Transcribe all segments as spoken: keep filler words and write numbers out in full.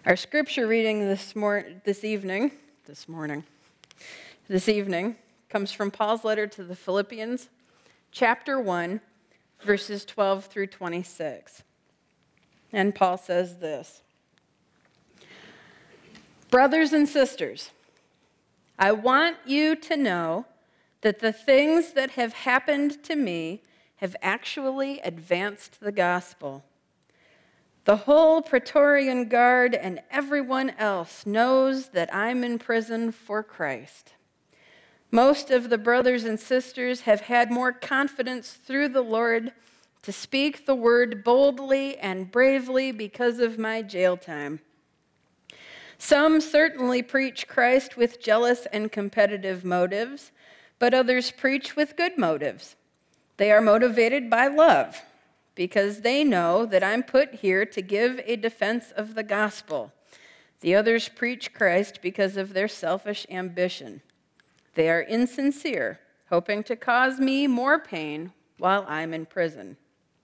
Our scripture reading this mor- this evening, this morning, this evening, comes from Paul's letter to the Philippians, chapter one, verses twelve through twenty-six. And Paul says this: Brothers and sisters, I want you to know that the things that have happened to me have actually advanced the gospel. The whole Praetorian Guard and everyone else knows that I'm in prison for Christ. Most of the brothers and sisters have had more confidence through the Lord to speak the word boldly and bravely because of my jail time. Some certainly preach Christ with jealous and competitive motives, but others preach with good motives. They are motivated by love, because they know that I'm put here to give a defense of the gospel. The others preach Christ because of their selfish ambition. They are insincere, hoping to cause me more pain while I'm in prison.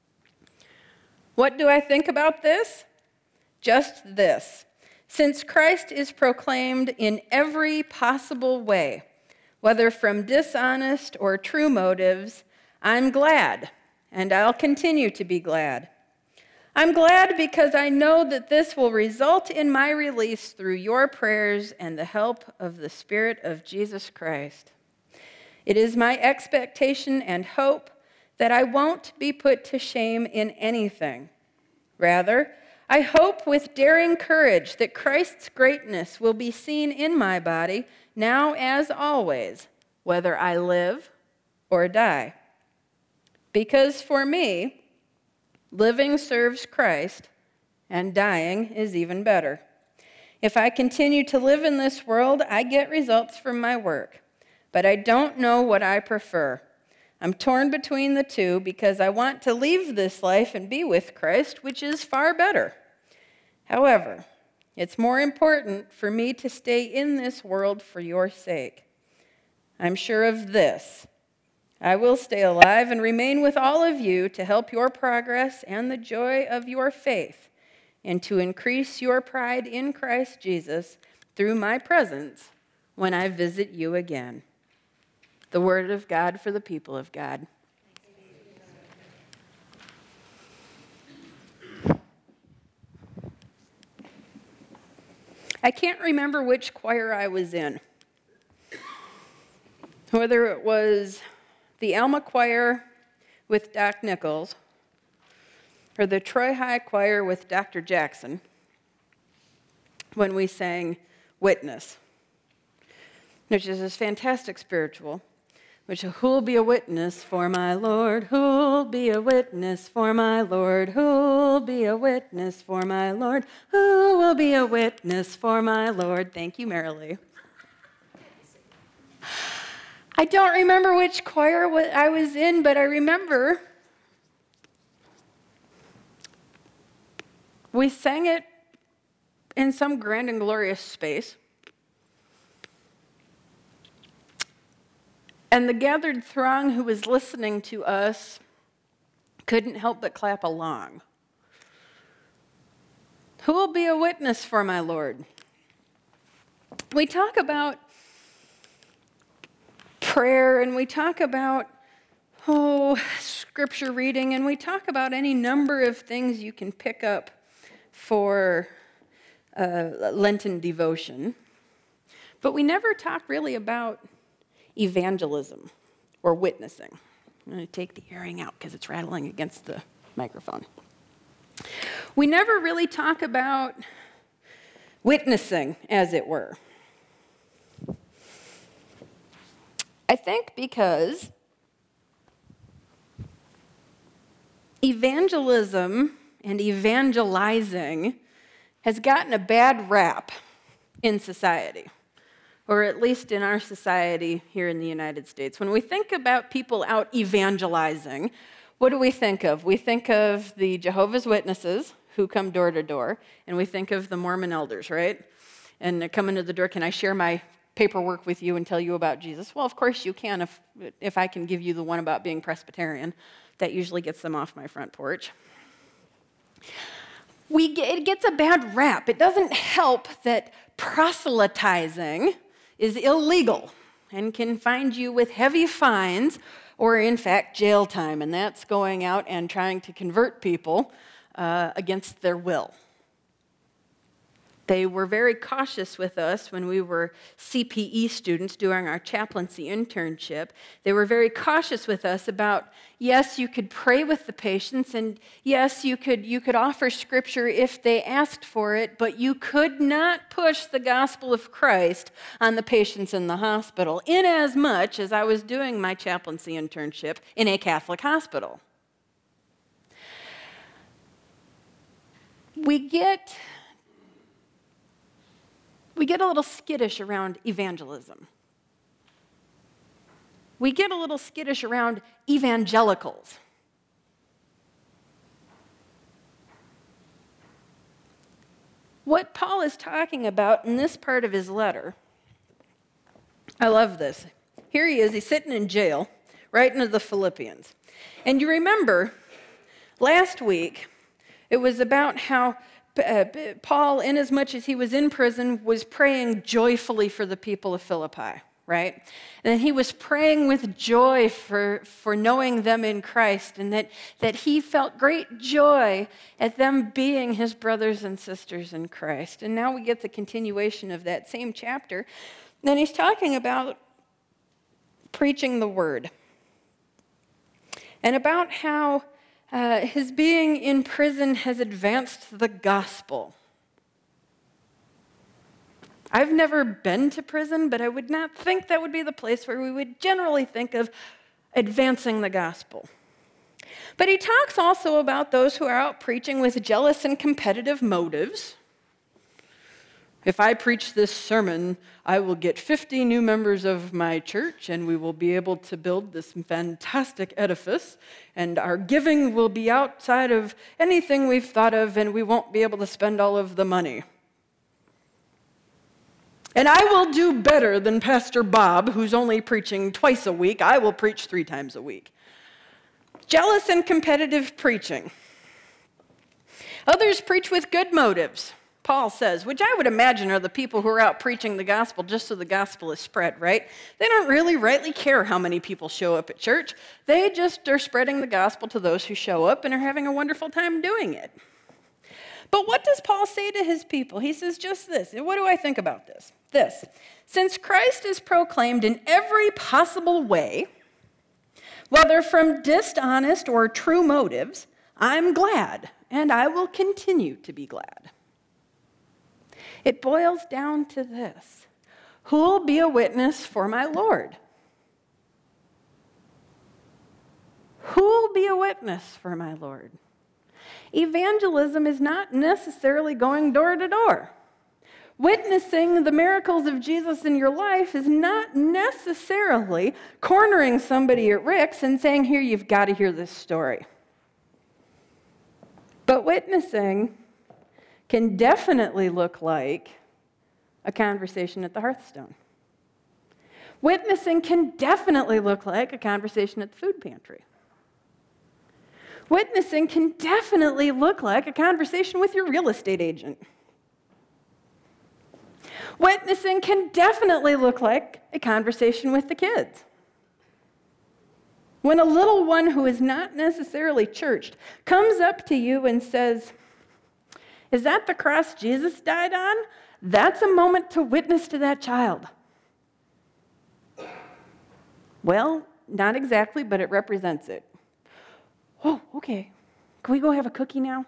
What do I think about this? Just this. Since Christ is proclaimed in every possible way, whether from dishonest or true motives, I'm glad. And I'll continue to be glad. I'm glad because I know that this will result in my release through your prayers and the help of the Spirit of Jesus Christ. It is my expectation and hope that I won't be put to shame in anything. Rather, I hope with daring courage that Christ's greatness will be seen in my body, now as always, whether I live or die. Because for me, living serves Christ, and dying is even better. If I continue to live in this world, I get results from my work, but I don't know what I prefer. I'm torn between the two because I want to leave this life and be with Christ, which is far better. However, it's more important for me to stay in this world for your sake. I'm sure of this: I will stay alive and remain with all of you to help your progress and the joy of your faith, and to increase your pride in Christ Jesus through my presence when I visit you again. The word of God for the people of God. I can't remember which choir I was in, whether it was the Alma Choir with Doc Nichols, or the Troy High Choir with Doctor Jackson, when we sang Witness, which is this fantastic spiritual, which who'll be a witness for my Lord, who'll be a witness for my Lord, who'll be a witness for my Lord, who will be a witness for my Lord. Thank you, Marilee. I don't remember which choir I was in, but I remember we sang it in some grand and glorious space. And the gathered throng who was listening to us couldn't help but clap along. Who will be a witness for my Lord? We talk about prayer, and we talk about, oh, scripture reading, and we talk about any number of things you can pick up for uh, Lenten devotion. But we never talk really about evangelism or witnessing. I'm going to take the earring out because it's rattling against the microphone. We never really talk about witnessing, as it were. I think because evangelism and evangelizing has gotten a bad rap in society, or at least in our society here in the United States. When we think about people out evangelizing, what do we think of? We think of the Jehovah's Witnesses who come door to door, and we think of the Mormon elders, right? And they're coming to the door, can I share my paperwork with you and tell you about Jesus? Well, of course you can if if I can give you the one about being Presbyterian. That usually gets them off my front porch. we get, it gets a bad rap. It doesn't help that proselytizing is illegal and can find you with heavy fines or, in fact, jail time, and that's going out and trying to convert people uh, against their will. They were very cautious with us when we were C P E students doing our chaplaincy internship. They were very cautious with us about, yes, you could pray with the patients, and yes, you could, you could offer scripture if they asked for it, but you could not push the gospel of Christ on the patients in the hospital, inasmuch as I was doing my chaplaincy internship in a Catholic hospital. We get... We get a little skittish around evangelism. We get a little skittish around evangelicals. What Paul is talking about in this part of his letter, I love this. Here he is, he's sitting in jail, writing to the Philippians. And you remember, last week, it was about how Uh, Paul, inasmuch as he was in prison, was praying joyfully for the people of Philippi, right? And he was praying with joy for, for knowing them in Christ, and that, that he felt great joy at them being his brothers and sisters in Christ. And now we get the continuation of that same chapter. Then he's talking about preaching the word and about how Uh, his being in prison has advanced the gospel. I've never been to prison, but I would not think that would be the place where we would generally think of advancing the gospel. But he talks also about those who are out preaching with jealous and competitive motives. If I preach this sermon, I will get fifty new members of my church, and we will be able to build this fantastic edifice, and our giving will be outside of anything we've thought of, and we won't be able to spend all of the money. And I will do better than Pastor Bob, who's only preaching twice a week. I will preach three times a week. Jealous and competitive preaching. Others preach with good motives, Paul says, which I would imagine are the people who are out preaching the gospel just so the gospel is spread, right? They don't really rightly care how many people show up at church. They just are spreading the gospel to those who show up and are having a wonderful time doing it. But what does Paul say to his people? He says just this. And what do I think about this? This. Since Christ is proclaimed in every possible way, whether from dishonest or true motives, I'm glad, and I will continue to be glad. It boils down to this. Who will be a witness for my Lord? Who will be a witness for my Lord? Evangelism is not necessarily going door to door. Witnessing the miracles of Jesus in your life is not necessarily cornering somebody at Rick's and saying, here, you've got to hear this story. But witnessing can definitely look like a conversation at the Hearthstone. Witnessing can definitely look like a conversation at the food pantry. Witnessing can definitely look like a conversation with your real estate agent. Witnessing can definitely look like a conversation with the kids. When a little one who is not necessarily churched comes up to you and says, is that the cross Jesus died on? That's a moment to witness to that child. Well, not exactly, but it represents it. Oh, okay. Can we go have a cookie now?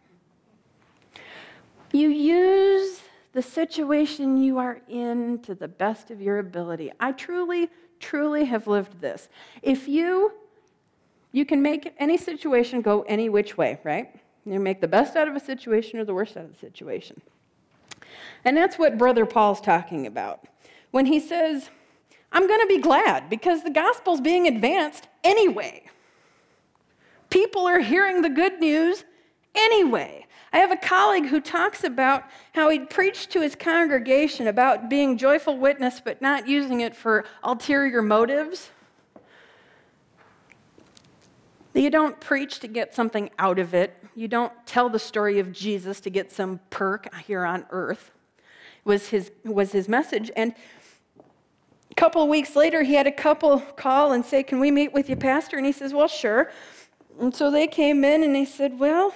You use the situation you are in to the best of your ability. I truly, truly have lived this. If you, you can make any situation go any which way, right? You make the best out of a situation or the worst out of the situation. And that's what Brother Paul's talking about. When he says, I'm going to be glad because the gospel's being advanced anyway. People are hearing the good news anyway. I have a colleague who talks about how he'd preached to his congregation about being joyful witness but not using it for ulterior motives. You don't preach to get something out of it. You don't tell the story of Jesus to get some perk here on earth, was his, was his message. And a couple of weeks later, he had a couple call and say, can we meet with you, Pastor? And he says, well, sure. And so they came in and they said, well,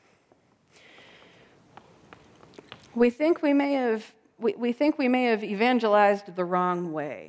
we think we may have, we, we think we may have evangelized the wrong way.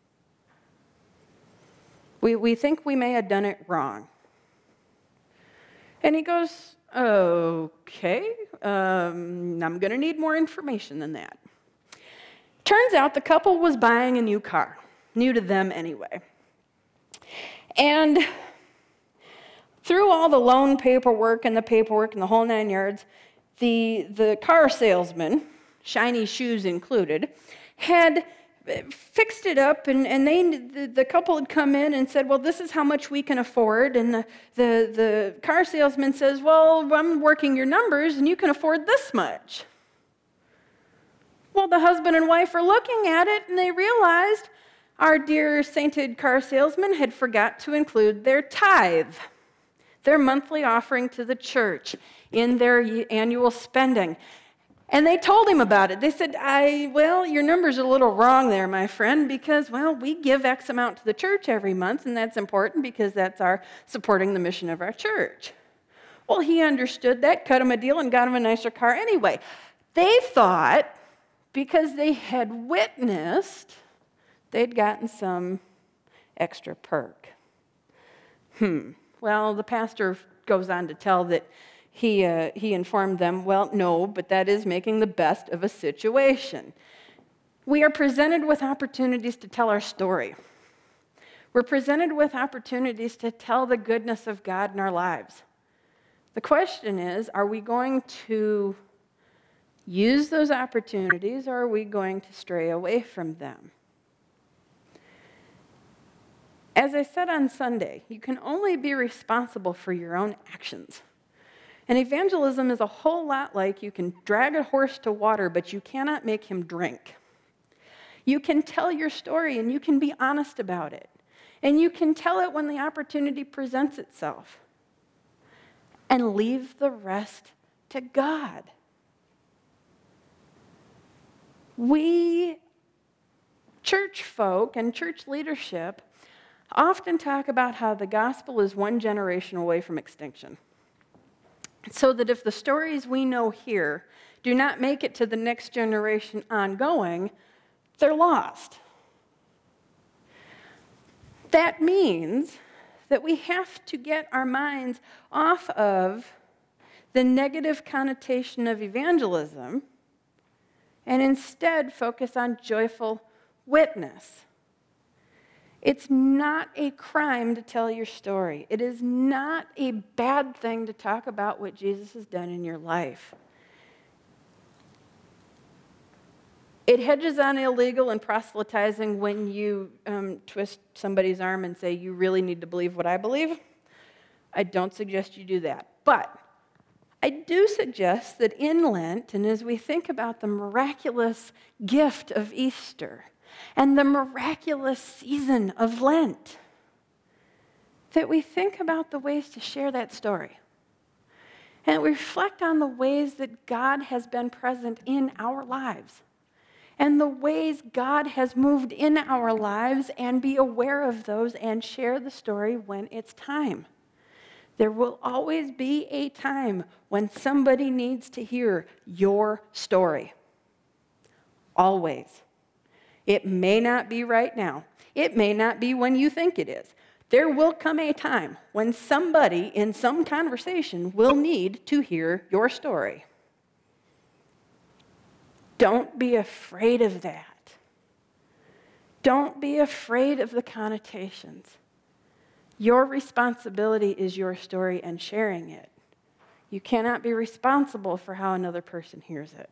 We, we think we may have done it wrong. And he goes, okay, um, I'm going to need more information than that. Turns out the couple was buying a new car, new to them anyway. And through all the loan paperwork and the paperwork and the whole nine yards, the, the car salesman, shiny shoes included, had fixed it up, and, and they the, the couple had come in and said, well, this is how much we can afford. And the, the, the car salesman says, well, I'm working your numbers, and you can afford this much. Well, the husband and wife are looking at it, and they realized our dear sainted car salesman had forgot to include their tithe, their monthly offering to the church in their annual spending. And they told him about it. They said, I, well, your numbers are a little wrong there, my friend, because, well, we give X amount to the church every month, and that's important because that's our supporting the mission of our church. Well, he understood that, cut him a deal, and got him a nicer car anyway. They thought, because they had witnessed, they'd gotten some extra perk. Hmm. Well, the pastor goes on to tell that He, uh, he informed them, well, no, but that is making the best of a situation. We are presented with opportunities to tell our story. We're presented with opportunities to tell the goodness of God in our lives. The question is, are we going to use those opportunities, or are we going to stray away from them? As I said on Sunday, you can only be responsible for your own actions. And evangelism is a whole lot like you can drag a horse to water, but you cannot make him drink. You can tell your story, and you can be honest about it. And you can tell it when the opportunity presents itself. And leave the rest to God. We, church folk and church leadership, often talk about how the gospel is one generation away from extinction. So that if the stories we know here do not make it to the next generation ongoing, they're lost. That means that we have to get our minds off of the negative connotation of evangelism and instead focus on joyful witness. It's not a crime to tell your story. It is not a bad thing to talk about what Jesus has done in your life. It hedges on illegal and proselytizing when you um, twist somebody's arm and say, you really need to believe what I believe. I don't suggest you do that. But I do suggest that in Lent, and as we think about the miraculous gift of Easter, and the miraculous season of Lent, that we think about the ways to share that story. And reflect on the ways that God has been present in our lives. And the ways God has moved in our lives, and be aware of those and share the story when it's time. There will always be a time when somebody needs to hear your story. Always. It may not be right now. It may not be when you think it is. There will come a time when somebody in some conversation will need to hear your story. Don't be afraid of that. Don't be afraid of the connotations. Your responsibility is your story and sharing it. You cannot be responsible for how another person hears it.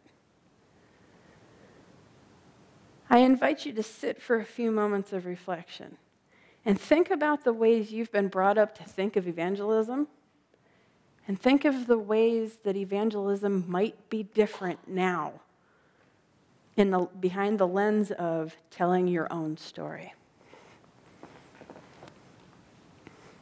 I invite you to sit for a few moments of reflection and think about the ways you've been brought up to think of evangelism, and think of the ways that evangelism might be different now in the, behind the lens of telling your own story.